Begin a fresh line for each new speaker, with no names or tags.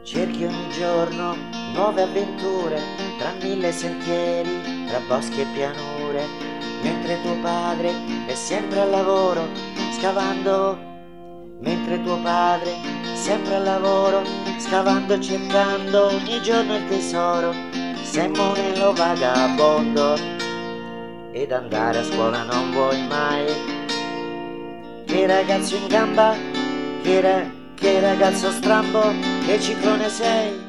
Cerchi ogni giorno nuove avventure, tra mille sentieri, tra boschi e pianure, mentre tuo padre è sempre al lavoro, scavando, mentre tuo padre è sempre al lavoro, scavando e cercando ogni giorno il tesoro, sei monello vagabondo, ed andare a scuola non vuoi mai. Che ragazzo in gamba, che ragazzo strambo, che ciclone sei.